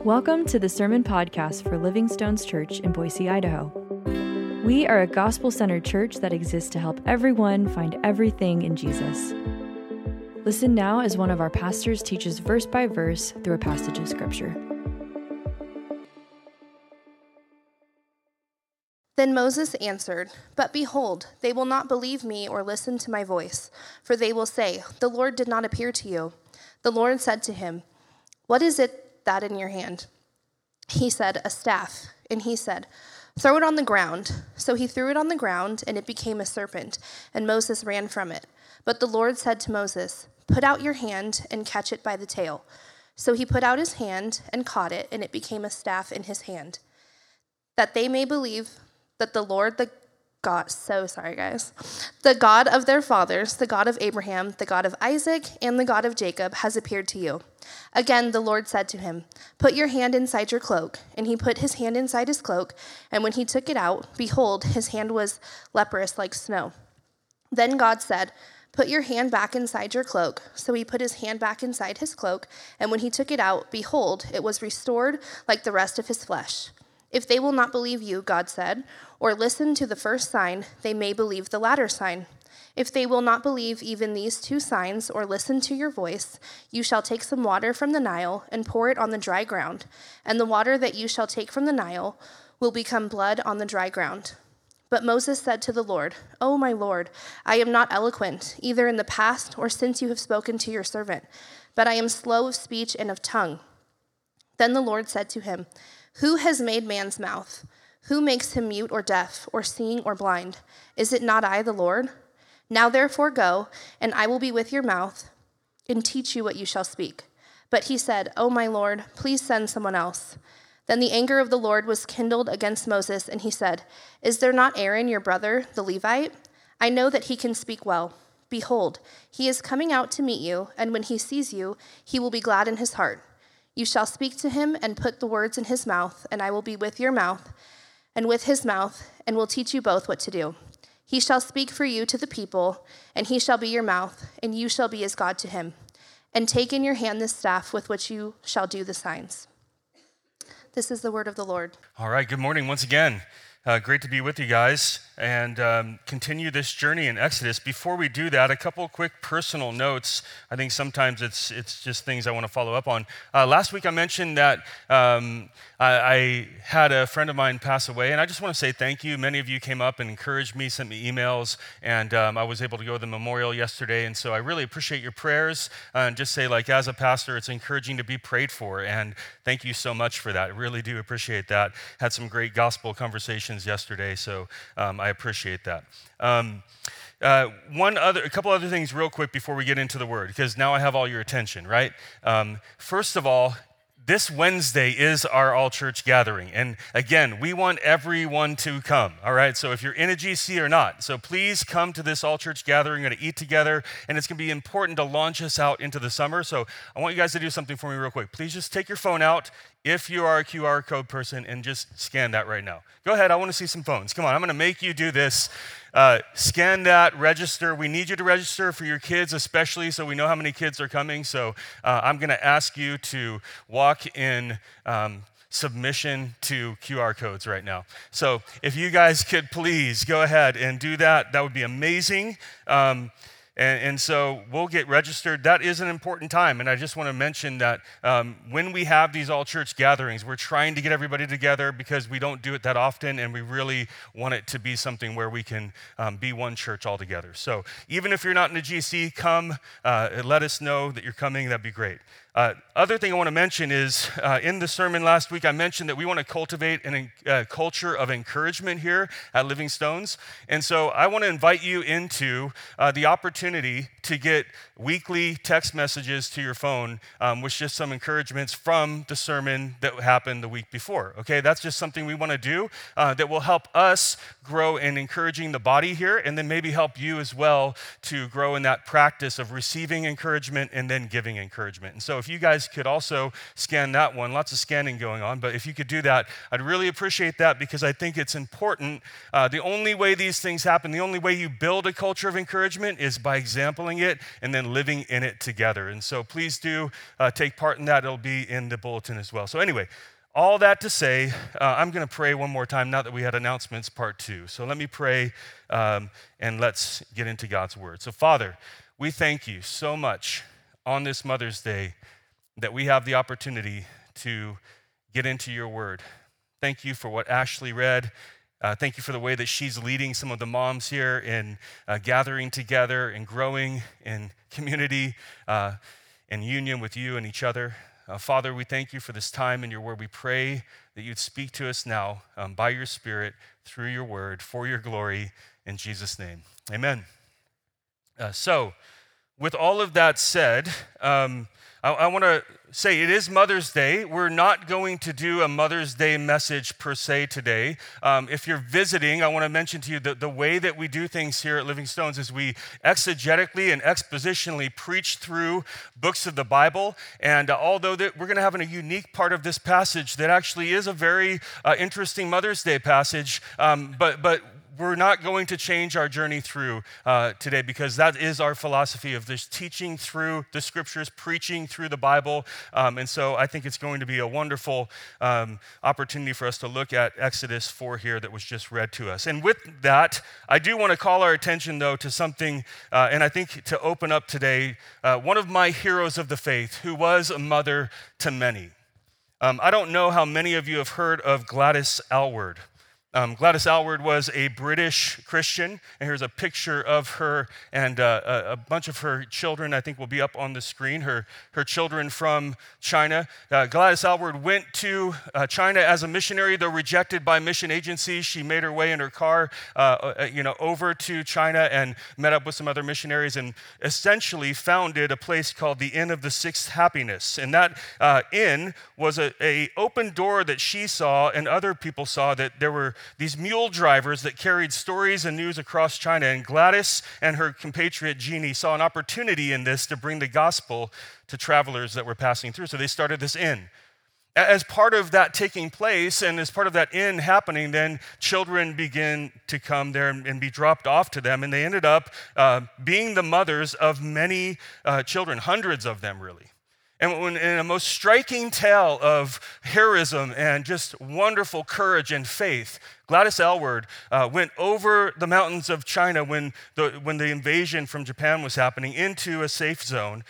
Welcome to the Sermon Podcast for Living Stones Church in Boise, Idaho. We are a gospel-centered church that exists to help everyone find everything in Jesus. Listen now as one of our pastors teaches verse by verse through a passage of Scripture. Then Moses answered, "But behold, they will not believe me or listen to my voice, for they will say, 'The Lord did not appear to you.' The Lord said to him, 'What is it that in your hand?' He said, 'A staff.' And he said, 'Throw it on the ground.' So he threw it on the ground, and it became a serpent, and Moses ran from it. But the Lord said to Moses, 'Put out your hand and catch it by the tail.' So he put out his hand and caught it, and it became a staff in his hand, that they may believe that the Lord, the God of their fathers, the God of Abraham, the God of Isaac, and the God of Jacob, has appeared to you." Again, the Lord said to him, "Put your hand inside your cloak." And he put his hand inside his cloak, and when he took it out, behold, his hand was leprous like snow. Then God said, "Put your hand back inside your cloak." So he put his hand back inside his cloak, and when he took it out, behold, it was restored like the rest of his flesh. "If they will not believe you," God said, "or listen to the first sign, they may believe the latter sign. If they will not believe even these two signs or listen to your voice, you shall take some water from the Nile and pour it on the dry ground, and the water that you shall take from the Nile will become blood on the dry ground." But Moses said to the Lord, "O my Lord, I am not eloquent, either in the past or since you have spoken to your servant, but I am slow of speech and of tongue." Then the Lord said to him, "Who has made man's mouth? Who makes him mute or deaf or seeing or blind? Is it not I, the Lord? Now therefore go, and I will be with your mouth and teach you what you shall speak." But he said, "O my Lord, please send someone else." Then the anger of the Lord was kindled against Moses, and he said, "Is there not Aaron your brother, the Levite? I know that he can speak well. Behold, he is coming out to meet you, and when he sees you, he will be glad in his heart. You shall speak to him and put the words in his mouth, and I will be with your mouth and with his mouth, and will teach you both what to do. He shall speak for you to the people, and he shall be your mouth, and you shall be as God to him. And take in your hand this staff with which you shall do the signs." This is the word of the Lord. All right, good morning once again. Great to be with you guys and continue this journey in Exodus. Before we do that, a couple quick personal notes. I think sometimes it's just things I want to follow up on. Last week I mentioned that I had a friend of mine pass away, and I just want to say thank you. Many of you came up and encouraged me, sent me emails, and I was able to go to the memorial yesterday, and so I really appreciate your prayers, and just say, like, as a pastor, it's encouraging to be prayed for, and thank you so much for that. I really do appreciate that. Had some great gospel conversations yesterday, so I appreciate that. A couple other things real quick before we get into the word, because now I have all your attention, right? First of all, this Wednesday is our all-church gathering. And again, we want everyone to come, all right? So if you're in a GC or not, so please come to this all-church gathering. We're going to eat together, and it's going to be important to launch us out into the summer. So I want you guys to do something for me real quick. Please just take your phone out, if you are a QR code person, and just scan that right now. Go ahead, I want to see some phones. Come on, I'm going to make you do this. Scan that, register. We need you to register for your kids especially, so we know how many kids are coming. So I'm going to ask you to walk in submission to QR codes right now. So if you guys could please go ahead and do that, that would be amazing. And so we'll get registered. That is an important time, and I just want to mention that when we have these all-church gatherings, we're trying to get everybody together because we don't do it that often, and we really want it to be something where we can be one church all together. So even if you're not in a GC, come and let us know that you're coming. That'd be great. Other thing I want to mention is in the sermon last week, I mentioned that we want to cultivate a culture of encouragement here at Living Stones. And so I want to invite you into the opportunity to get weekly text messages to your phone with just some encouragements from the sermon that happened the week before. Okay, that's just something we want to do that will help us grow in encouraging the body here, and then maybe help you as well to grow in that practice of receiving encouragement and then giving encouragement. And so So if you guys could also scan that one, lots of scanning going on, but if you could do that, I'd really appreciate that because I think it's important. The only way these things happen, the only way you build a culture of encouragement is by exempling it and then living in it together. And so please do take part in that. It'll be in the bulletin as well. So anyway, all that to say, I'm going to pray one more time now that we had announcements part 2. So let me pray and let's get into God's word. So Father, we thank you so much on this Mother's Day that we have the opportunity to get into your word. Thank you for what Ashley read. Thank you for the way that she's leading some of the moms here in gathering together and growing in community and union with you and each other. Father, we thank you for this time in your word. We pray that you'd speak to us now by your Spirit, through your word, for your glory, in Jesus' name. Amen. So, with all of that said, I want to say it is Mother's Day. We're not going to do a Mother's Day message per se today. If you're visiting, I want to mention to you that the way that we do things here at Living Stones is we exegetically and expositionally preach through books of the Bible. And although we're going to have a unique part of this passage that actually is a very interesting Mother's Day passage, but we're not going to change our journey through today because that is our philosophy of this teaching through the scriptures, preaching through the Bible. And so I think it's going to be a wonderful opportunity for us to look at Exodus 4 here that was just read to us. And with that, I do want to call our attention, though, to something, and I think to open up today, one of my heroes of the faith who was a mother to many. I don't know how many of you have heard of Gladys Aylward. Gladys Aylward was a British Christian, and here's a picture of her and a bunch of her children, I think will be up on the screen, her children from China. Gladys Aylward went to China as a missionary, though rejected by mission agencies. She made her way in her car over to China and met up with some other missionaries and essentially founded a place called the Inn of the Sixth Happiness. And that inn was a open door that she saw and other people saw, that there were these mule drivers that carried stories and news across China. And Gladys and her compatriot Jeannie saw an opportunity in this to bring the gospel to travelers that were passing through. So they started this inn. As part of that taking place and as part of that inn happening, then children begin to come there and be dropped off to them. And they ended up being the mothers of many children, hundreds of them really. And in a most striking tale of heroism and just wonderful courage and faith, Gladys Aylward went over the mountains of China when the invasion from Japan was happening into a safe zone.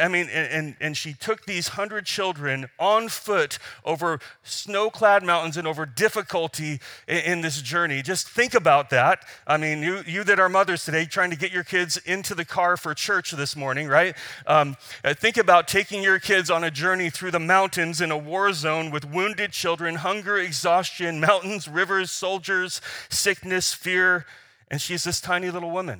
And she took these 100 children on foot over snow-clad mountains and over difficulty in this journey. Just think about that. I mean, you that are mothers today trying to get your kids into the car for church this morning, right? Think about taking your kids on a journey through the mountains in a war zone with wounded children, hunger, exhaustion, mountains, rivers, soldiers, sickness, fear, and she's this tiny little woman.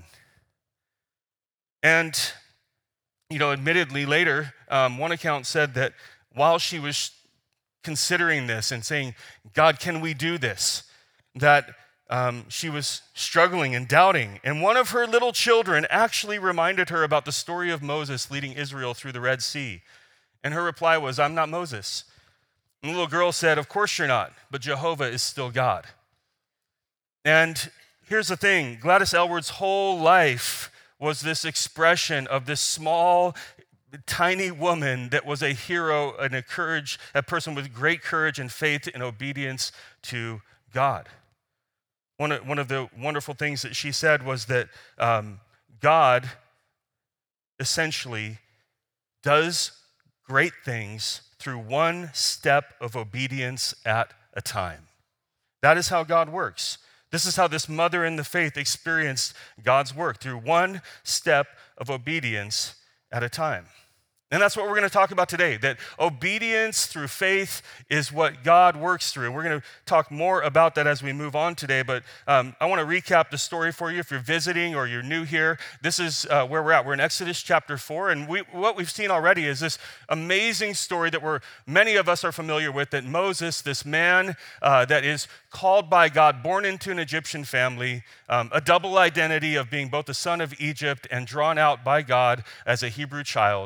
And, admittedly later, one account said that while she was considering this and saying, God, can we do this? That she was struggling and doubting. And one of her little children actually reminded her about the story of Moses leading Israel through the Red Sea. And her reply was, I'm not Moses. And the little girl said, of course you're not, but Jehovah is still God. And here's the thing, Gladys Aylward's whole life was this expression of this small, tiny woman that was a hero and a person with great courage and faith and obedience to God. One of the wonderful things that she said was that God essentially does great things through one step of obedience at a time. That is how God works. This is how this mother in the faith experienced God's work, through one step of obedience at a time. And that's what we're going to talk about today, that obedience through faith is what God works through. And we're going to talk more about that as we move on today, but I want to recap the story for you. If you're visiting or you're new here, this is where we're at. We're in Exodus chapter 4, and what we've seen already is this amazing story that many of us are familiar with, that Moses, this man that is called by God, born into an Egyptian family, a double identity of being both the son of Egypt and drawn out by God as a Hebrew child,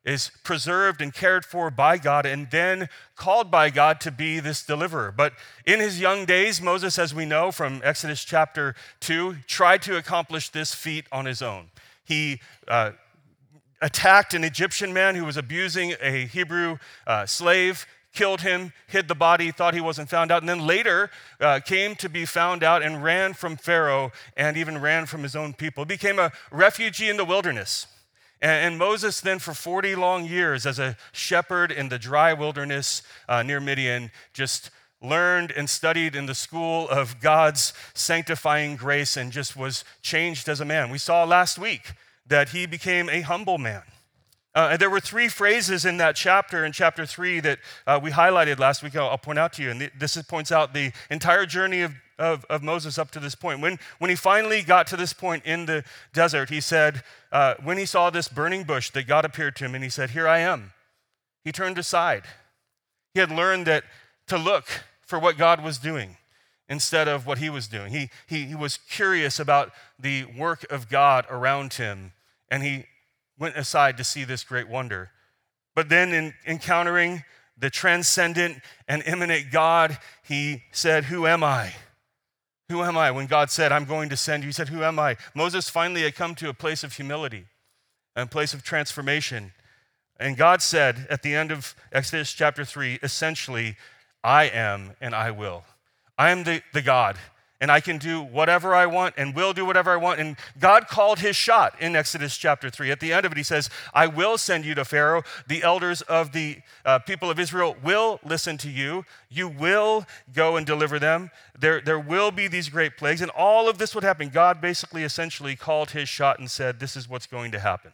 is preserved and cared for by God and then called by God to be this deliverer. But in his young days, Moses, as we know from Exodus chapter 2, tried to accomplish this feat on his own. He attacked an Egyptian man who was abusing a Hebrew slave, killed him, hid the body, thought he wasn't found out, and then later came to be found out and ran from Pharaoh and even ran from his own people. He became a refugee in the wilderness. And Moses then for 40 long years as a shepherd in the dry wilderness near Midian just learned and studied in the school of God's sanctifying grace and just was changed as a man. We saw last week that he became a humble man. And there were three phrases in that chapter, in chapter 3, that we highlighted last week. I'll point out to you. And this points out the entire journey of Moses up to this point. When he finally got to this point in the desert, he said, when he saw this burning bush, that God appeared to him and he said, "Here I am." He turned aside. He had learned that to look for what God was doing instead of what he was doing. He was curious about the work of God around him, and he went aside to see this great wonder. But then in encountering the transcendent and immanent God, he said, "Who am I? Who am I?" When God said, "I'm going to send you," he said, "Who am I?" Moses finally had come to a place of humility, a place of transformation. And God said at the end of Exodus chapter 3, essentially, "I am and I will." I am the God, and I can do whatever I want and will do whatever I want. And God called his shot in Exodus chapter 3. At the end of it, he says, "I will send you to Pharaoh. The elders of the people of Israel will listen to you. You will go and deliver them. There will be these great plagues." And all of this would happen. God basically essentially called his shot and said, "This is what's going to happen."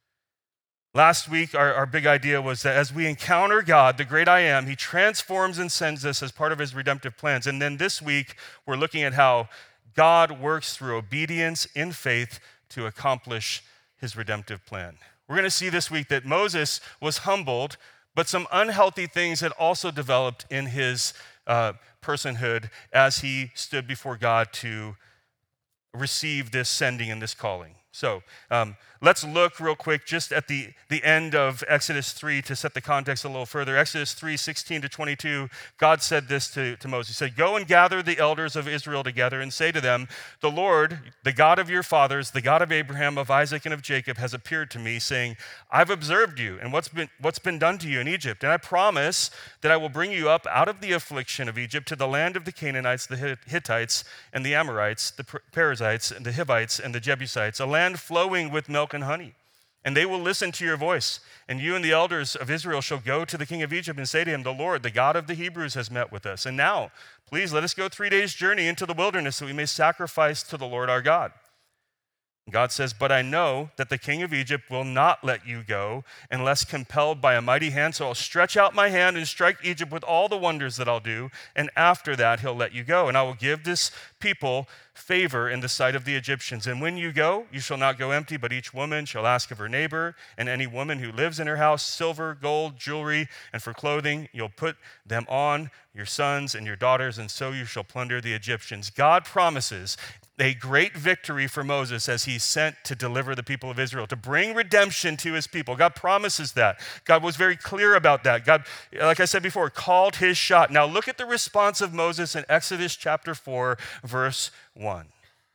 Last week, our big idea was that as we encounter God, the great I am, he transforms and sends us as part of his redemptive plans. And then this week, we're looking at how God works through obedience in faith to accomplish his redemptive plan. We're going to see this week that Moses was humbled, but some unhealthy things had also developed in his personhood as he stood before God to receive this sending and this calling. So let's look real quick just at the end of Exodus 3 to set the context a little further. Exodus 3:16-22, God said this to Moses. He said, "Go and gather the elders of Israel together and say to them, 'The Lord, the God of your fathers, the God of Abraham, of Isaac, and of Jacob, has appeared to me, saying, I've observed you and what's been done to you in Egypt. And I promise that I will bring you up out of the affliction of Egypt to the land of the Canaanites, the Hittites, and the Amorites, the Perizzites, and the Hivites, and the Jebusites, a land flowing with milk and honey. And they will listen to your voice. And you and the elders of Israel shall go to the king of Egypt and say to him, the Lord, the God of the Hebrews, has met with us. And now, please let us go 3 days' journey into the wilderness so we may sacrifice to the Lord our God.' God says, 'But I know that the king of Egypt will not let you go unless compelled by a mighty hand. So I'll stretch out my hand and strike Egypt with all the wonders that I'll do. And after that, he'll let you go. And I will give this people favor in the sight of the Egyptians. And when you go, you shall not go empty, but each woman shall ask of her neighbor and any woman who lives in her house silver, gold, jewelry, and for clothing. You'll put them on your sons and your daughters, and so you shall plunder the Egyptians.'" God promises a great victory for Moses as he's sent to deliver the people of Israel, to bring redemption to his people. God promises that. God was very clear about that. God, like I said before, called his shot. Now look at the response of Moses in Exodus chapter 4, verse 1.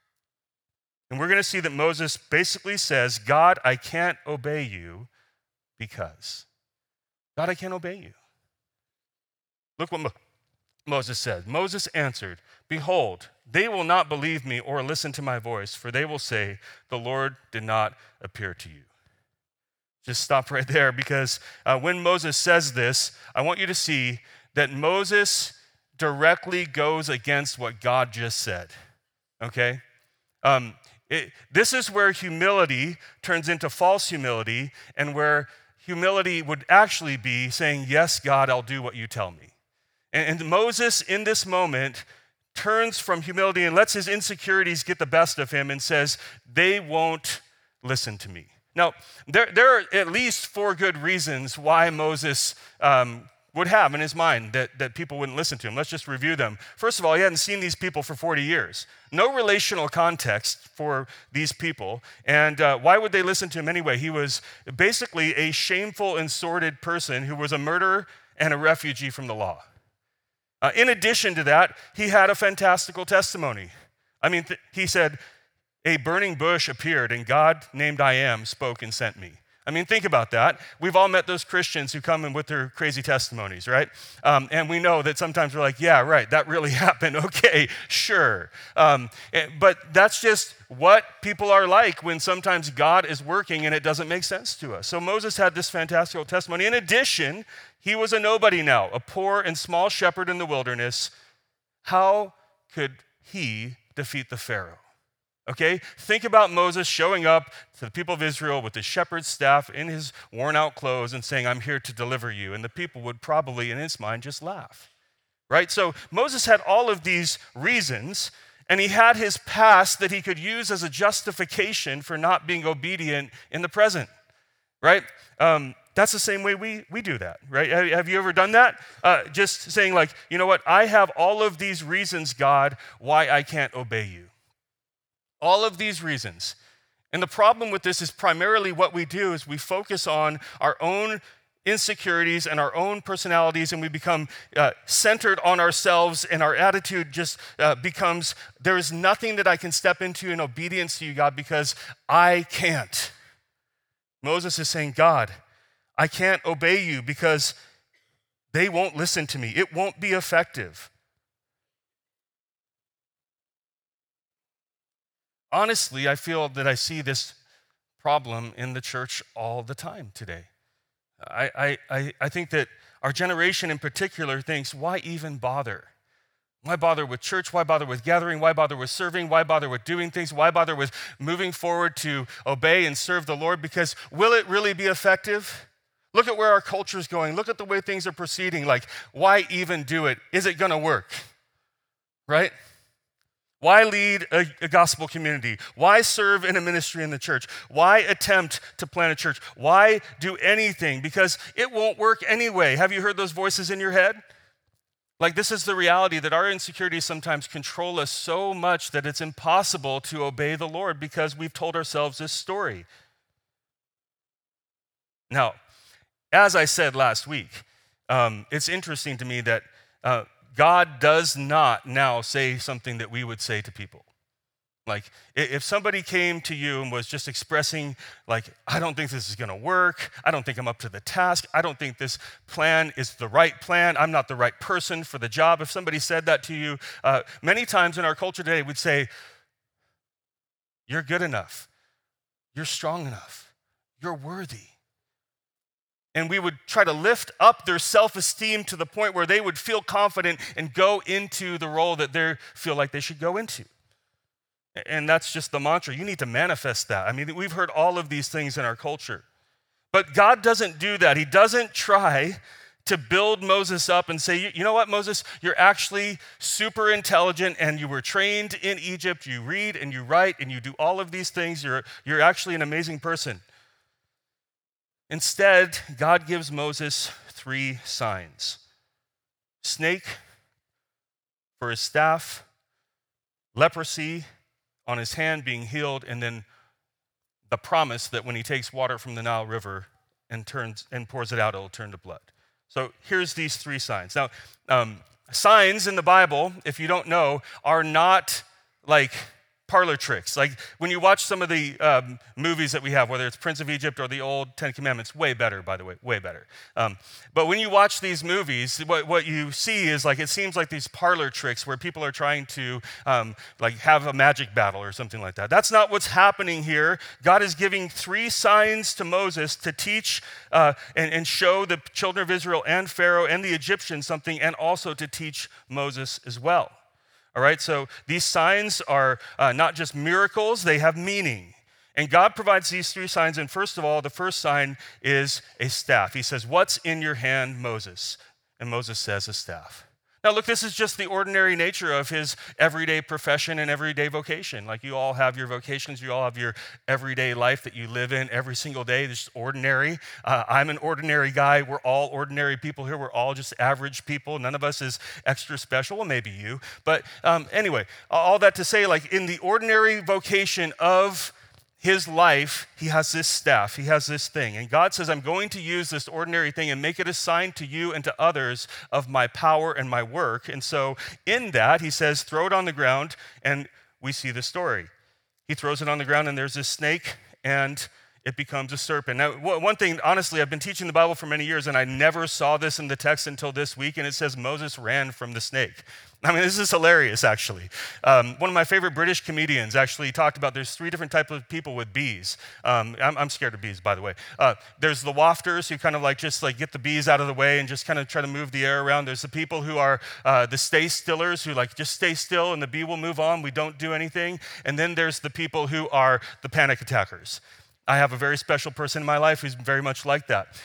And we're going to see that Moses basically says, "God, I can't obey you because." God, I can't obey you. Look what Moses said. Moses answered, "Behold, they will not believe me or listen to my voice, for they will say, the Lord did not appear to you." Just stop right there, because when Moses says this, I want you to see that Moses directly goes against what God just said, okay? This is where humility turns into false humility, and where humility would actually be saying, "Yes, God, I'll do what you tell me." And Moses, in this moment, turns from humility and lets his insecurities get the best of him and says, "They won't listen to me." Now, there are at least 4 good reasons why Moses would have in his mind that people wouldn't listen to him. Let's just review them. First of all, he hadn't seen these people for 40 years. No relational context for these people. And why would they listen to him anyway? He was basically a shameful and sordid person who was a murderer and a refugee from the law. In addition to that, he had a fantastical testimony. He said, a burning bush appeared and God named I Am spoke and sent me. Think about that. We've all met those Christians who come in with their crazy testimonies, right? And we know that sometimes we're like, yeah, right, that really happened. Okay, sure. But that's just what people are like when sometimes God is working and it doesn't make sense to us. So Moses had this fantastical testimony. In addition, he was a nobody now, a poor and small shepherd in the wilderness. How could he defeat the Pharaoh? Okay, think about Moses showing up to the people of Israel with his shepherd's staff in his worn out clothes and saying, I'm here to deliver you. And the people would probably, in his mind, just laugh, right? So Moses had all of these reasons, and he had his past that he could use as a justification for not being obedient in the present, right? That's the same way we do that, right? Have you ever done that? Just saying like, you know what? I have all of these reasons, God, why I can't obey you. All of these reasons. And the problem with this is primarily what we do is we focus on our own insecurities and our own personalities, and we become centered on ourselves, and our attitude just becomes, there is nothing that I can step into in obedience to you, God, because I can't. Moses is saying, God, I can't obey you because they won't listen to me. It won't be effective. Honestly, I feel that I see this problem in the church all the time today. I think that our generation in particular thinks, why even bother? Why bother with church? Why bother with gathering? Why bother with serving? Why bother with doing things? Why bother with moving forward to obey and serve the Lord? Because will it really be effective? Look at where our culture is going. Look at the way things are proceeding. Like, why even do it? Is it going to work? Right? Why lead a gospel community? Why serve in a ministry in the church? Why attempt to plant a church? Why do anything? Because it won't work anyway. Have you heard those voices in your head? Like, this is the reality that our insecurities sometimes control us so much that it's impossible to obey the Lord because we've told ourselves this story. Now, as I said last week, it's interesting to me that God does not now say something that we would say to people. Like, if somebody came to you and was just expressing, like, I don't think this is going to work. I don't think I'm up to the task. I don't think this plan is the right plan. I'm not the right person for the job. If somebody said that to you, many times in our culture today, we'd say, you're good enough. You're strong enough. You're worthy. And we would try to lift up their self-esteem to the point where they would feel confident and go into the role that they feel like they should go into. And that's just the mantra. You need to manifest that. We've heard all of these things in our culture. But God doesn't do that. He doesn't try to build Moses up and say, you know what, Moses, you're actually super intelligent and you were trained in Egypt. You read and you write and you do all of these things. You're actually an amazing person. Instead, God gives Moses 3 signs. Snake for his staff, leprosy on his hand being healed, and then the promise that when he takes water from the Nile River and pours it out, it'll turn to blood. So here's these 3 signs. Now, signs in the Bible, if you don't know, are not like parlor tricks. Like when you watch some of the movies that we have, whether it's Prince of Egypt or the old 10 Commandments, way better, by the way, way better. But when you watch these movies, what you see is like, it seems like these parlor tricks where people are trying to like have a magic battle or something like that. That's not what's happening here. God is giving 3 signs to Moses to teach and show the children of Israel and Pharaoh and the Egyptians something, and also to teach Moses as well. All right, so these signs are not just miracles, they have meaning. And God provides these 3 signs, and first of all, the first sign is a staff. He says, what's in your hand, Moses? And Moses says, a staff. Now, look, this is just the ordinary nature of his everyday profession and everyday vocation. Like, you all have your vocations, you all have your everyday life that you live in every single day. This is ordinary. I'm an ordinary guy. We're all ordinary people here. We're all just average people. None of us is extra special. Well, maybe you. But anyway, all that to say, like, in the ordinary vocation of his life, he has this staff, he has this thing. And God says, I'm going to use this ordinary thing and make it a sign to you and to others of my power and my work. And so in that, he says, throw it on the ground, and we see the story. He throws it on the ground, and there's this snake, and it becomes a serpent. Now, one thing, honestly, I've been teaching the Bible for many years, and I never saw this in the text until this week, and it says Moses ran from the snake. I mean, this is hilarious, actually. One of my favorite British comedians actually talked about there's 3 different types of people with bees. I'm scared of bees, by the way. There's the wafters who kind of like just like get the bees out of the way and just kind of try to move the air around. There's the people who are the stay stillers who like just stay still and the bee will move on. We don't do anything. And then there's the people who are the panic attackers. I have a very special person in my life who's very much like that.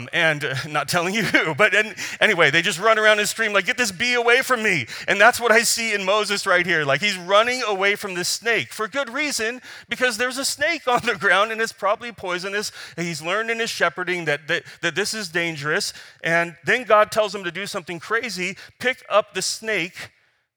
Not telling you who, but anyway, they just run around and scream like, get this bee away from me. And that's what I see in Moses right here. Like, he's running away from this snake for good reason, because there's a snake on the ground and it's probably poisonous. He's learned in his shepherding that this is dangerous. And then God tells him to do something crazy, pick up the snake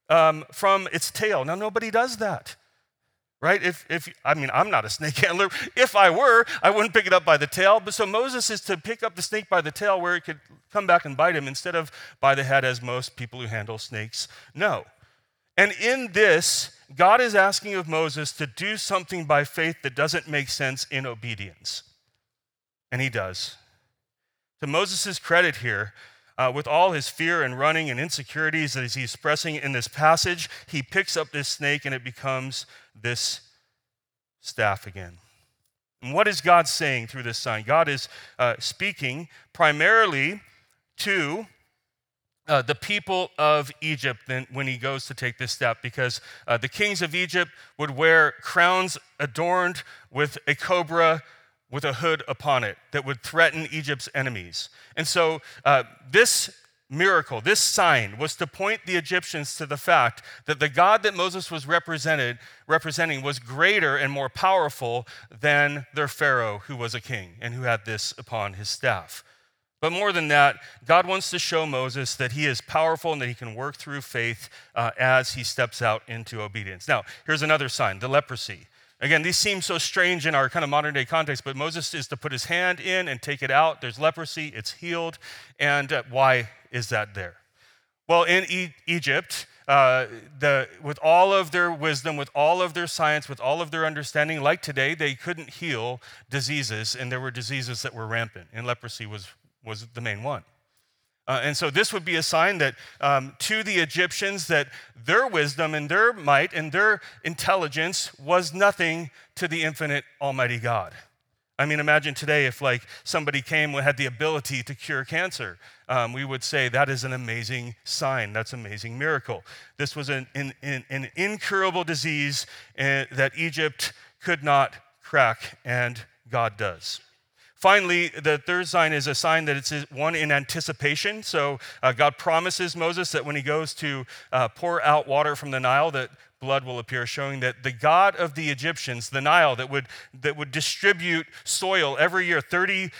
from its tail. Now, nobody does that. Right? I'm not a snake handler. If I were, I wouldn't pick it up by the tail. But so Moses is to pick up the snake by the tail where it could come back and bite him instead of by the head, as most people who handle snakes know. And in this, God is asking of Moses to do something by faith that doesn't make sense in obedience. And he does. To Moses' credit here, with all his fear and running and insecurities that he's expressing in this passage, he picks up this snake and it becomes this staff again. And what is God saying through this sign? God is speaking primarily to the people of Egypt when he goes to take this step, because the kings of Egypt would wear crowns adorned with a cobra with a hood upon it that would threaten Egypt's enemies. And so this miracle, this sign, was to point the Egyptians to the fact that the God that Moses was representing was greater and more powerful than their Pharaoh, who was a king and who had this upon his staff. But more than that, God wants to show Moses that he is powerful and that he can work through faith as he steps out into obedience. Now, here's another sign, the leprosy. Again, these seem so strange in our kind of modern day context, but Moses is to put his hand in and take it out. There's leprosy, it's healed. And why is that there? Well, in Egypt, with all of their wisdom, with all of their science, with all of their understanding, like today, they couldn't heal diseases, and there were diseases that were rampant, and leprosy was the main one. And so this would be a sign that to the Egyptians that their wisdom and their might and their intelligence was nothing to the infinite Almighty God. I mean, imagine today if like somebody came and had the ability to cure cancer. We would say that is an amazing sign. That's an amazing miracle. This was an incurable disease that Egypt could not crack, and God does. Finally, the third sign is a sign that it's one in anticipation. So God promises Moses that when he goes to pour out water from the Nile, that blood will appear, showing that the God of the Egyptians, the Nile, that would distribute soil every year, 30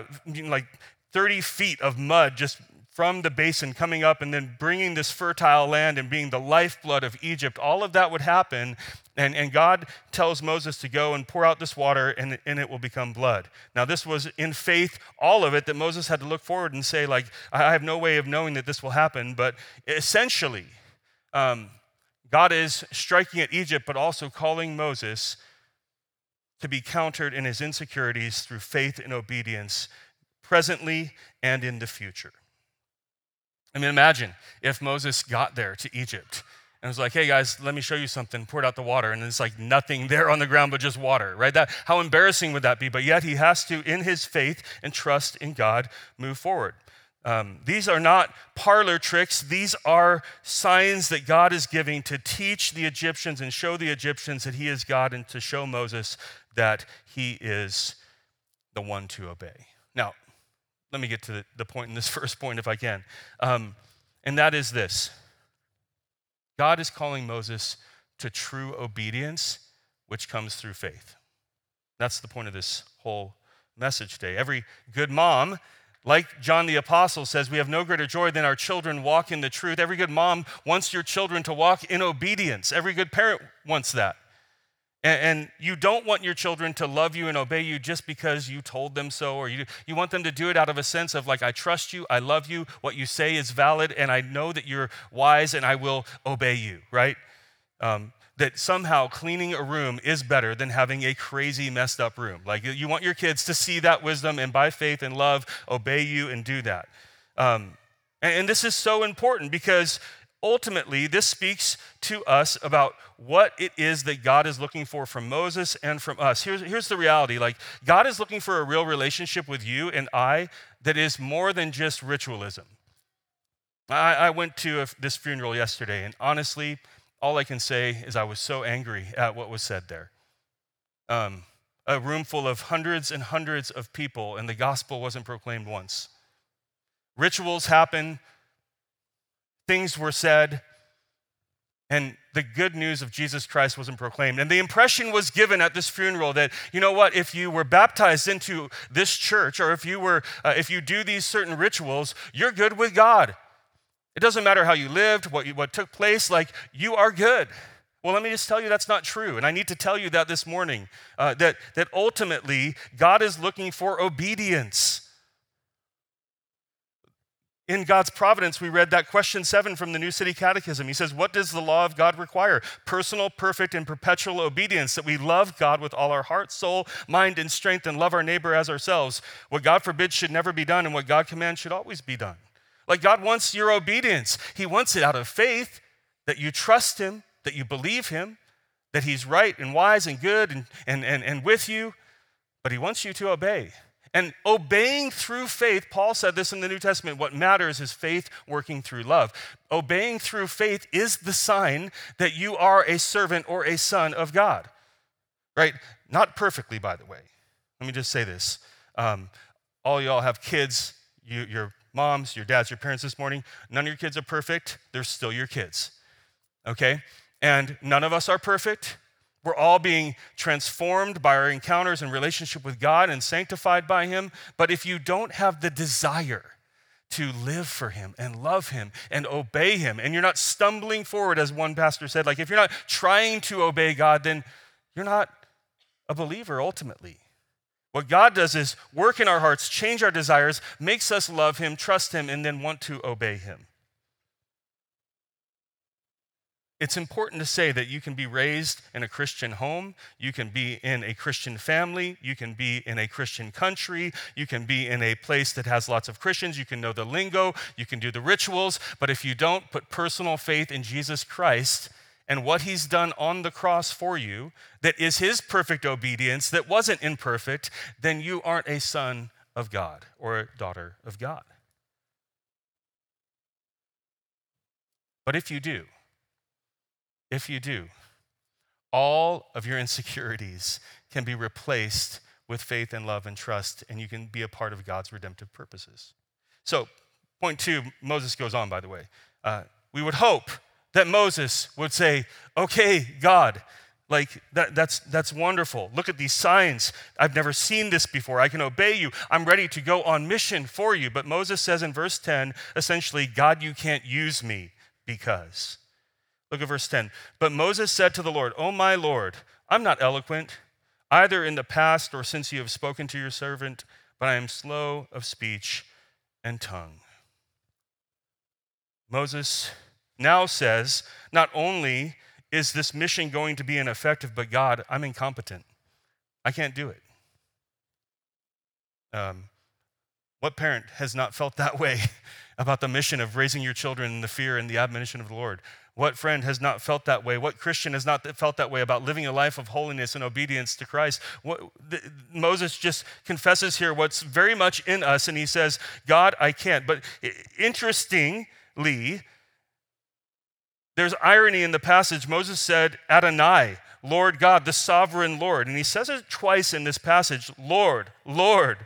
feet of mud just from the basin coming up and then bringing this fertile land and being the lifeblood of Egypt, all of that would happen. And God tells Moses to go and pour out this water and it will become blood. Now, this was in faith, all of it, that Moses had to look forward and say, like, I have no way of knowing that this will happen. But essentially, God is striking at Egypt, but also calling Moses to be countered in his insecurities through faith and obedience, presently and in the future. I mean, imagine if Moses got there to Egypt and was like, hey guys, let me show you something, poured out the water, and it's like nothing there on the ground but just water, right? How embarrassing would that be? But yet he has to, in his faith and trust in God, move forward. These are not parlor tricks. These are signs that God is giving to teach the Egyptians and show the Egyptians that he is God, and to show Moses that he is the one to obey. Now, let me get to the point in this first point if I can. And that is this. God is calling Moses to true obedience, which comes through faith. That's the point of this whole message today. Every good mom, like John the Apostle says, we have no greater joy than our children walk in the truth. Every good mom wants your children to walk in obedience. Every good parent wants that. And you don't want your children to love you and obey you just because you told them so, or you want them to do it out of a sense of like, I trust you, I love you, what you say is valid, and I know that you're wise and I will obey you, right? That somehow cleaning a room is better than having a crazy messed up room. Like you want your kids to see that wisdom and by faith and love, obey you and do that. And this is so important because ultimately, this speaks to us about what it is that God is looking for from Moses and from us. Here's the reality. Like, God is looking for a real relationship with you and I that is more than just ritualism. I went to this funeral yesterday, and honestly, all I can say is I was so angry at what was said there. A room full of hundreds and hundreds of people, and the gospel wasn't proclaimed once. Rituals happen. Things were said, and the good news of Jesus Christ wasn't proclaimed. And the impression was given at this funeral that, you know what, if you were baptized into this church, or if you do these certain rituals, you're good with God. It doesn't matter how you lived, what took place, like you are good. Well, let me just tell you that's not true. And I need to tell you that this morning, that ultimately God is looking for obedience. In God's providence, we read that question 7 from the New City Catechism. He says, what does the law of God require? Personal, perfect, and perpetual obedience, that we love God with all our heart, soul, mind, and strength, and love our neighbor as ourselves. What God forbids should never be done, and what God commands should always be done. Like God wants your obedience. He wants it out of faith, that you trust him, that you believe him, that he's right and wise and good and with you, but he wants you to obey. And obeying through faith, Paul said this in the New Testament, what matters is faith working through love. Obeying through faith is the sign that you are a servant or a son of God, right? Not perfectly, by the way. Let me just say this. All y'all have kids, your moms, your dads, your parents this morning. None of your kids are perfect. They're still your kids, okay? And none of us are perfect. We're all being transformed by our encounters and relationship with God and sanctified by him. But if you don't have the desire to live for him and love him and obey him, and you're not stumbling forward, as one pastor said, like if you're not trying to obey God, then you're not a believer ultimately. What God does is work in our hearts, change our desires, makes us love him, trust him, and then want to obey him. It's important to say that you can be raised in a Christian home, you can be in a Christian family, you can be in a Christian country, you can be in a place that has lots of Christians, you can know the lingo, you can do the rituals, but if you don't put personal faith in Jesus Christ and what he's done on the cross for you, that is his perfect obedience that wasn't imperfect, then you aren't a son of God or a daughter of God. But if you do, all of your insecurities can be replaced with faith and love and trust, and you can be a part of God's redemptive purposes. So, point 2, Moses goes on, by the way. We would hope that Moses would say, okay, God, like that's wonderful. Look at these signs. I've never seen this before. I can obey you. I'm ready to go on mission for you. But Moses says in verse 10, essentially, God, you can't use me because. Look at verse 10. But Moses said to the Lord, "Oh my Lord, I'm not eloquent, either in the past or since you have spoken to your servant, but I am slow of speech and tongue." Moses now says, not only is this mission going to be ineffective, but God, I'm incompetent. I can't do it. What parent has not felt that way about the mission of raising your children in the fear and the admonition of the Lord? What friend has not felt that way? What Christian has not felt that way about living a life of holiness and obedience to Christ? Moses just confesses here what's very much in us, and he says, God, I can't. But interestingly, there's irony in the passage. Moses said, Adonai, Lord God, the sovereign Lord. And he says it twice in this passage, Lord, Lord.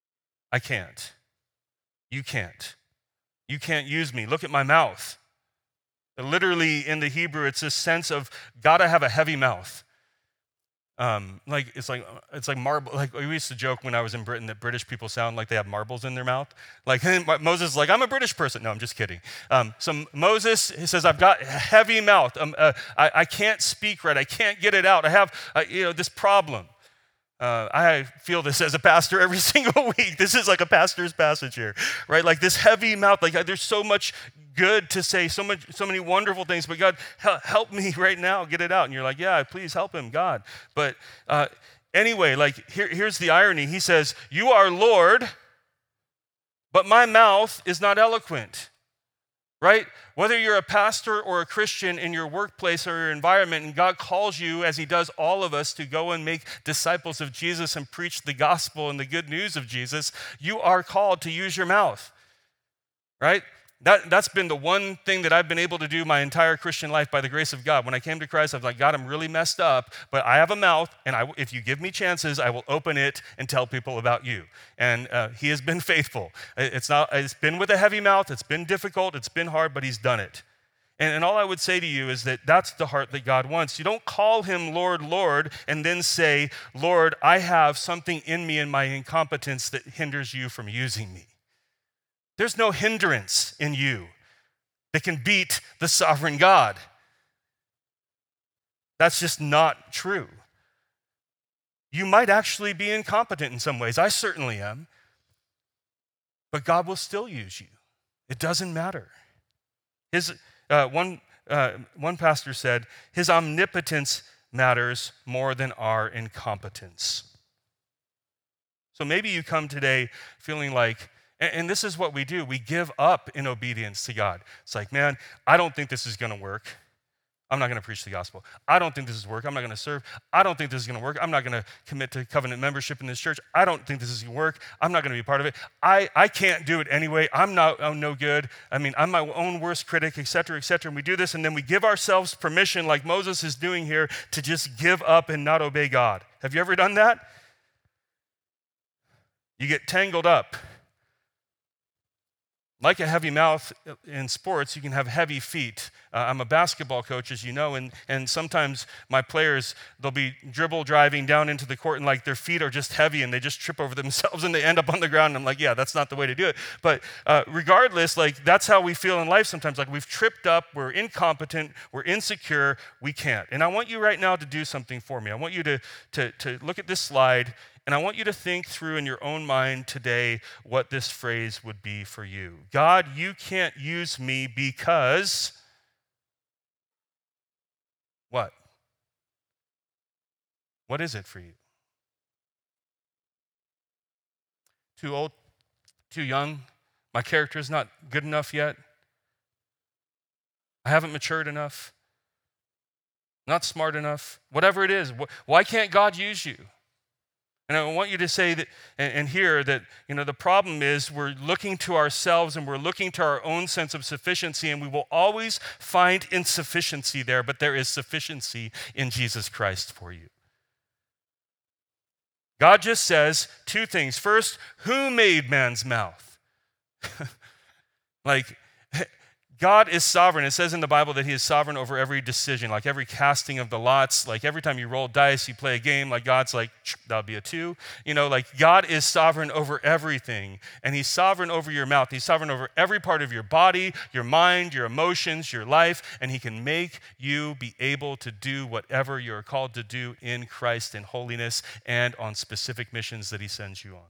I can't. You can't. You can't use me. Look at my mouth. Literally in the Hebrew, it's this sense of gotta have a heavy mouth. It's like marble. Like we used to joke when I was in Britain that British people sound like they have marbles in their mouth. Like Moses is like, I'm a British person. No, I'm just kidding. So Moses, he says, I've got a heavy mouth. I can't speak right. I can't get it out. I have this problem. I feel this as a pastor every single week. This is like a pastor's passage here, right? Like this heavy mouth, like there's so much good to say, so many wonderful things, but God, help me right now, get it out. And you're like, yeah, please help him, God. But anyway, like here's the irony. He says, you are Lord, but my mouth is not eloquent, right? Whether you're a pastor or a Christian in your workplace or your environment, and God calls you, as he does all of us, to go and make disciples of Jesus and preach the gospel and the good news of Jesus, you are called to use your mouth, right? That's been the one thing that I've been able to do my entire Christian life by the grace of God. When I came to Christ, I was like, God, I'm really messed up, but I have a mouth, and if you give me chances, I will open it and tell people about you. And he has been faithful. It's been with a heavy mouth. It's been difficult. It's been hard, but he's done it. And all I would say to you is that that's the heart that God wants. You don't call him Lord, Lord, and then say, Lord, I have something in me in my incompetence that hinders you from using me. There's no hindrance in you that can beat the sovereign God. That's just not true. You might actually be incompetent in some ways. I certainly am. But God will still use you. It doesn't matter. One pastor said, his omnipotence matters more than our incompetence. So maybe you come today feeling like, and this is what we do. We give up in obedience to God. It's like, man, I don't think this is going to work. I'm not going to preach the gospel. I don't think this is work. I'm not going to serve. I don't think this is going to work. I'm not going to commit to covenant membership in this church. I don't think this is going to work. I'm not going to be part of it. I can't do it anyway. I'm no good. I mean, I'm my own worst critic, et cetera, et cetera. And we do this, and then we give ourselves permission, like Moses is doing here, to just give up and not obey God. Have you ever done that? You get tangled up. Like a heavy mouth in sports, you can have heavy feet. I'm a basketball coach, as you know, and sometimes my players, they'll be dribble driving down into the court and like their feet are just heavy and they just trip over themselves and they end up on the ground. And I'm like, yeah, that's not the way to do it. But regardless, like that's how we feel in life sometimes. Like we've tripped up, we're incompetent, we're insecure, we can't. And I want you right now to do something for me. I want you to look at this slide. And I want you to think through in your own mind today what this phrase would be for you. God, you can't use me because what? What is it for you? Too old? Too young? My character is not good enough yet? I haven't matured enough? Not smart enough? Whatever it is, why can't God use you? And I want you to say that and hear that, the problem is we're looking to ourselves and we're looking to our own sense of sufficiency, and we will always find insufficiency there, but there is sufficiency in Jesus Christ for you. God just says two things. First, who made man's mouth? God is sovereign. It says in the Bible that he is sovereign over every decision, like every casting of the lots, like every time you roll dice, you play a game, like God's like, that'll be a 2. God is sovereign over everything, and he's sovereign over your mouth. He's sovereign over every part of your body, your mind, your emotions, your life, and he can make you be able to do whatever you're called to do in Christ in holiness and on specific missions that he sends you on.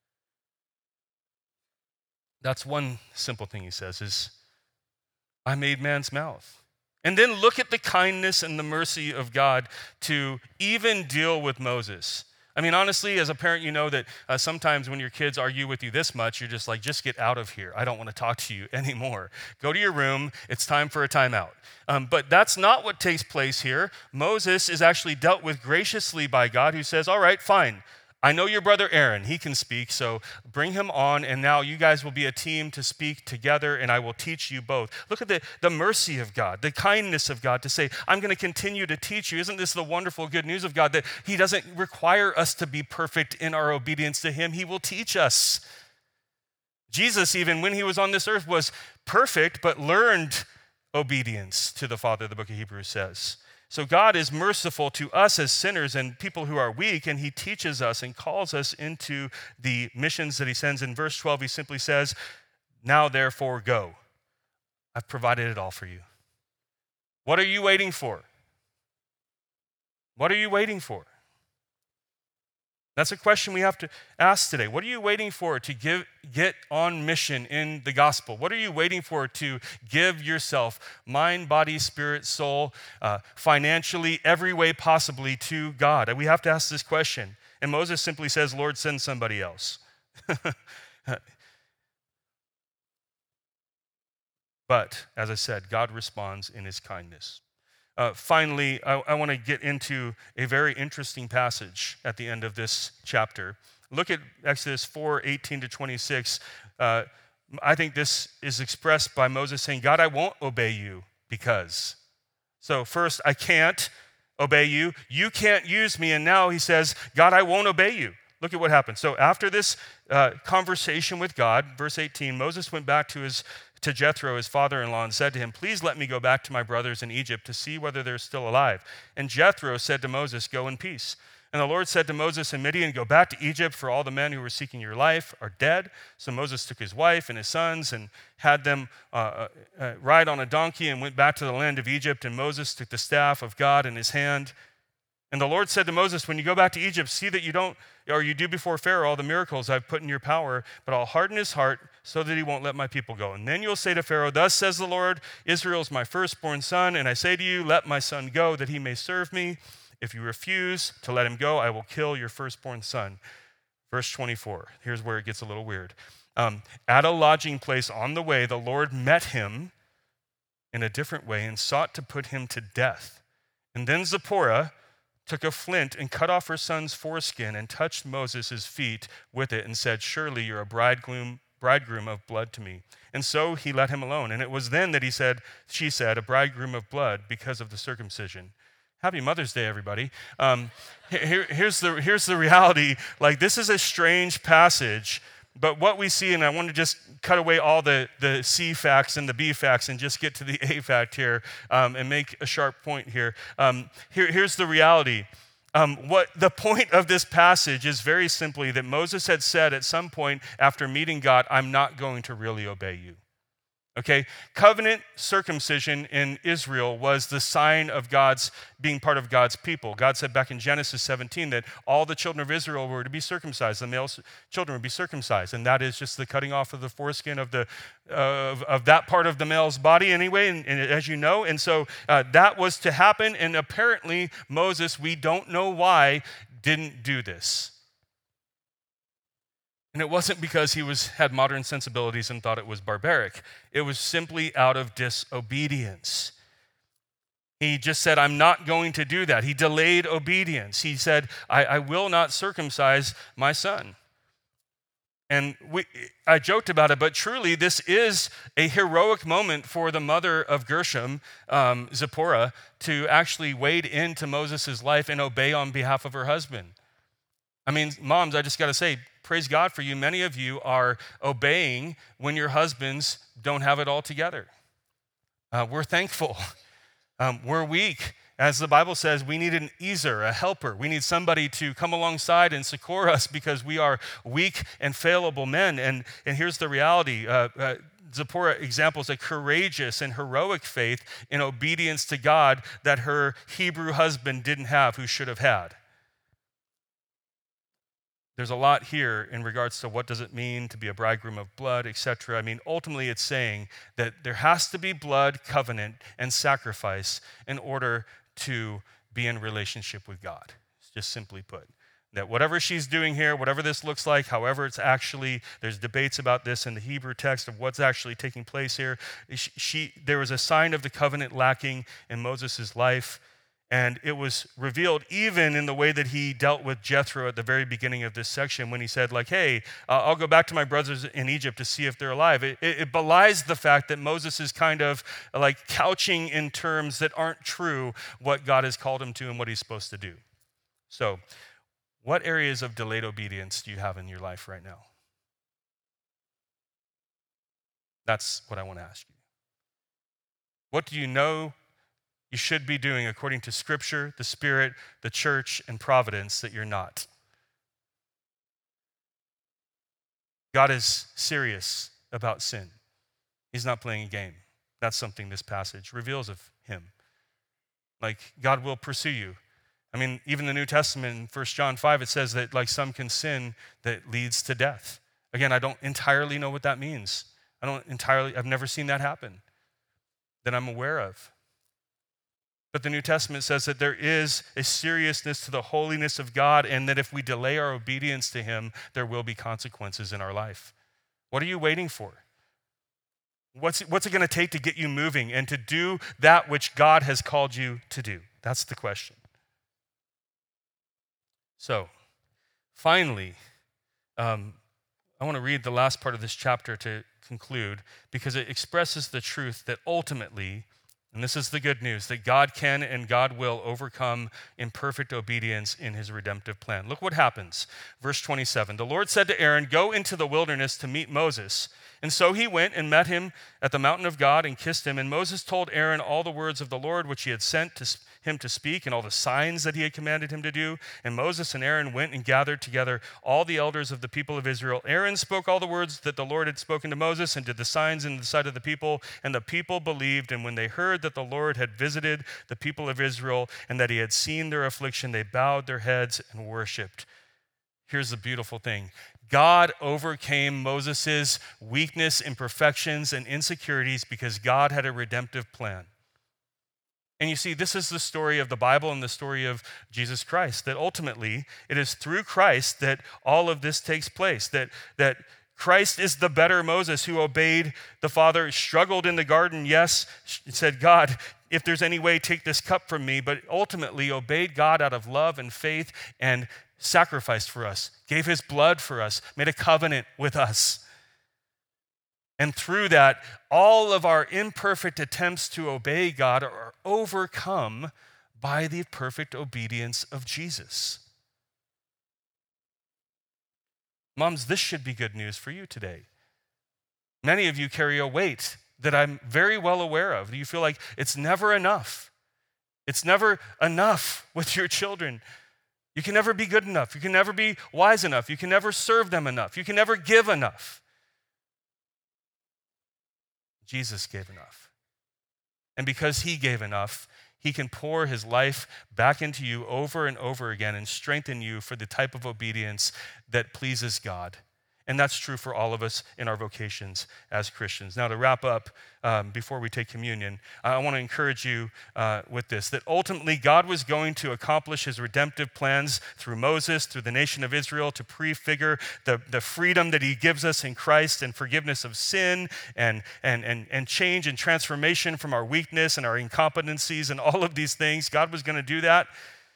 That's one simple thing he says is, I made man's mouth. And then look at the kindness and the mercy of God to even deal with Moses. I mean, honestly, as a parent, you know that sometimes when your kids argue with you this much, you're just like, just get out of here. I don't want to talk to you anymore. Go to your room. It's time for a timeout. But that's not what takes place here. Moses is actually dealt with graciously by God, who says, all right, fine. I know your brother Aaron, he can speak, so bring him on, and now you guys will be a team to speak together, and I will teach you both. Look at the mercy of God, the kindness of God to say, I'm going to continue to teach you. Isn't this the wonderful good news of God, that he doesn't require us to be perfect in our obedience to him? He will teach us. Jesus, even when he was on this earth, was perfect, but learned obedience to the Father, the book of Hebrews says. So God is merciful to us as sinners and people who are weak, and he teaches us and calls us into the missions that he sends. In verse 12, he simply says, now therefore go. I've provided it all for you. What are you waiting for? What are you waiting for? That's a question we have to ask today. What are you waiting for to get on mission in the gospel? What are you waiting for to give yourself, mind, body, spirit, soul, financially, every way possibly to God? We have to ask this question. And Moses simply says, Lord, send somebody else. But, as I said, God responds in his kindness. Finally, I want to get into a very interesting passage at the end of this chapter. Look at Exodus 4:18-26. I think this is expressed by Moses saying, God, I won't obey you because. So first, I can't obey you. You can't use me. And now he says, God, I won't obey you. Look at what happens. So after this conversation with God, verse 18, Moses went back to Jethro, his father-in-law, and said to him, please let me go back to my brothers in Egypt to see whether they're still alive. And Jethro said to Moses, go in peace. And the Lord said to Moses and Midian, go back to Egypt, for all the men who were seeking your life are dead. So Moses took his wife and his sons and had them ride on a donkey and went back to the land of Egypt. And Moses took the staff of God in his hand. And the Lord said to Moses, when you go back to Egypt, see that you do before Pharaoh all the miracles I've put in your power, but I'll harden his heart so that he won't let my people go. And then you'll say to Pharaoh, thus says the Lord, Israel is my firstborn son, and I say to you, let my son go that he may serve me. If you refuse to let him go, I will kill your firstborn son. Verse 24, here's where it gets a little weird. At a lodging place on the way, the Lord met him in a different way and sought to put him to death. And then Zipporah took a flint and cut off her son's foreskin and touched Moses' feet with it and said, surely you're a bridegroom of blood to me. And so he let him alone. And it was then that she said, a bridegroom of blood because of the circumcision. Happy Mother's Day, everybody. Here's the reality. Like, this is a strange passage, but what we see, and I want to just cut away all the C facts and the B facts and just get to the A fact here and make a sharp point here. Here's the reality. What the point of this passage is very simply that Moses had said at some point after meeting God, I'm not going to really obey you. Okay, covenant circumcision in Israel was the sign of God's being part of God's people. God said back in Genesis 17 that all the children of Israel were to be circumcised. The male children would be circumcised, and that is just the cutting off of the foreskin of that part of the male's body anyway, and as you know. And so that was to happen, and apparently Moses, we don't know why, didn't do this. And it wasn't because he had modern sensibilities and thought it was barbaric. It was simply out of disobedience. He just said, I'm not going to do that. He delayed obedience. He said, I will not circumcise my son. And I joked about it, but truly this is a heroic moment for the mother of Gershom, Zipporah, to actually wade into Moses' life and obey on behalf of her husband. I mean, moms, I just got to say, praise God for you. Many of you are obeying when your husbands don't have it all together. We're thankful. We're weak. As the Bible says, we need an ezer, a helper. We need somebody to come alongside and succor us because we are weak and fallible men. And here's the reality. Zipporah examples a courageous and heroic faith in obedience to God that her Hebrew husband didn't have, who should have had. There's a lot here in regards to what does it mean to be a bridegroom of blood, etc. I mean, ultimately it's saying that there has to be blood, covenant, and sacrifice in order to be in relationship with God. It's just simply put. That whatever she's doing here, whatever this looks like, however it's actually, there's debates about this in the Hebrew text of what's actually taking place here. There was a sign of the covenant lacking in Moses' life. And it was revealed even in the way that he dealt with Jethro at the very beginning of this section when he said, like, hey, I'll go back to my brothers in Egypt to see if they're alive. It belies the fact that Moses is kind of like couching in terms that aren't true what God has called him to and what he's supposed to do. So, what areas of delayed obedience do you have in your life right now? That's what I want to ask you. What do you know you should be doing according to Scripture, the Spirit, the church, and providence that you're not? God is serious about sin. He's not playing a game. That's something this passage reveals of him. Like, God will pursue you. I mean, even the New Testament in 1 John 5, it says that like some can sin that leads to death. Again, I don't entirely know what that means. I've never seen that happen that I'm aware of. But the New Testament says that there is a seriousness to the holiness of God, and that if we delay our obedience to him, there will be consequences in our life. What are you waiting for? What's it going to take to get you moving and to do that which God has called you to do? That's the question. So, finally, I want to read the last part of this chapter to conclude, because it expresses the truth that ultimately, and this is the good news, that God can and God will overcome imperfect obedience in his redemptive plan. Look what happens. Verse 27, the Lord said to Aaron, "Go into the wilderness to meet Moses." And so he went and met him at the mountain of God and kissed him. And Moses told Aaron all the words of the Lord which he had sent him to speak, and all the signs that he had commanded him to do. And Moses and Aaron went and gathered together all the elders of the people of Israel. Aaron spoke all the words that the Lord had spoken to Moses and did the signs in the sight of the people. And the people believed. And when they heard that the Lord had visited the people of Israel and that he had seen their affliction, they bowed their heads and worshiped. Here's the beautiful thing. God overcame Moses' weakness, imperfections, and insecurities because God had a redemptive plan. And you see, this is the story of the Bible and the story of Jesus Christ, that ultimately it is through Christ that all of this takes place, that Christ is the better Moses who obeyed the Father, struggled in the garden, yes, said, "God, if there's any way, take this cup from me," but ultimately obeyed God out of love and faith and sacrificed for us, gave his blood for us, made a covenant with us. And through that, all of our imperfect attempts to obey God are overcome by the perfect obedience of Jesus. Moms, this should be good news for you today. Many of you carry a weight that I'm very well aware of. You feel like it's never enough. It's never enough with your children. You can never be good enough. You can never be wise enough. You can never serve them enough. You can never give enough. Jesus gave enough. And because he gave enough, he can pour his life back into you over and over again and strengthen you for the type of obedience that pleases God. And that's true for all of us in our vocations as Christians. Now, to wrap up, before we take communion, I want to encourage you with this, that ultimately God was going to accomplish his redemptive plans through Moses, through the nation of Israel, to prefigure the freedom that he gives us in Christ and forgiveness of sin and change and transformation from our weakness and our incompetencies and all of these things. God was going to do that.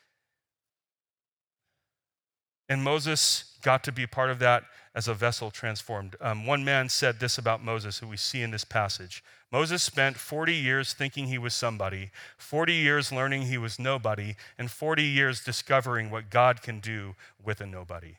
And Moses got to be part of that as a vessel transformed. One man said this about Moses, who we see in this passage. Moses spent 40 years thinking he was somebody, 40 years learning he was nobody, and 40 years discovering what God can do with a nobody.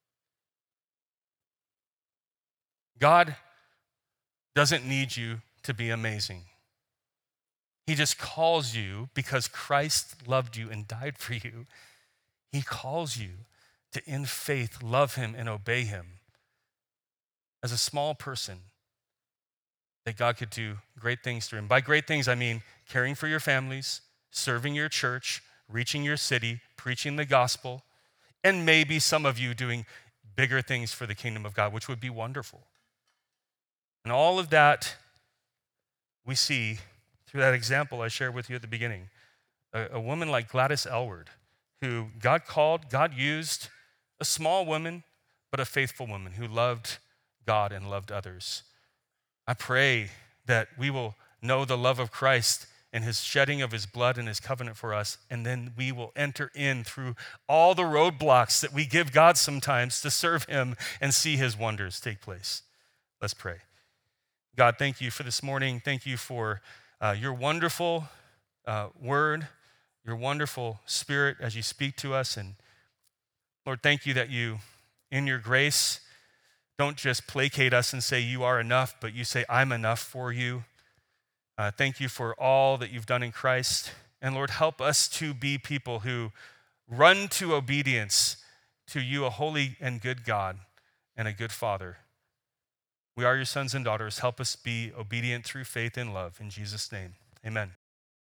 God doesn't need you to be amazing. He just calls you because Christ loved you and died for you. He calls you to, in faith, love him and obey him as a small person, that God could do great things through him. By great things, I mean caring for your families, serving your church, reaching your city, preaching the gospel, and maybe some of you doing bigger things for the kingdom of God, which would be wonderful. And all of that we see through that example I shared with you at the beginning. A woman like Gladys Aylward, who God called, God used, a small woman, but a faithful woman who loved God and loved others. I pray that we will know the love of Christ and his shedding of his blood and his covenant for us, and then we will enter in through all the roadblocks that we give God sometimes to serve him and see his wonders take place. Let's pray. God, thank you for this morning. Thank you for your wonderful word, your wonderful spirit as you speak to us. And Lord, thank you that you, in your grace, don't just placate us and say you are enough, but you say I'm enough for you. Thank you for all that you've done in Christ. And Lord, help us to be people who run to obedience to you, a holy and good God and a good Father. We are your sons and daughters. Help us be obedient through faith and love. In Jesus' name, amen.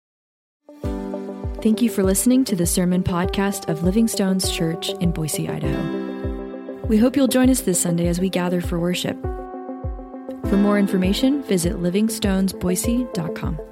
Thank you for listening to the sermon podcast of Living Stones Church in Boise, Idaho. We hope you'll join us this Sunday as we gather for worship. For more information, visit livingstonesboise.com.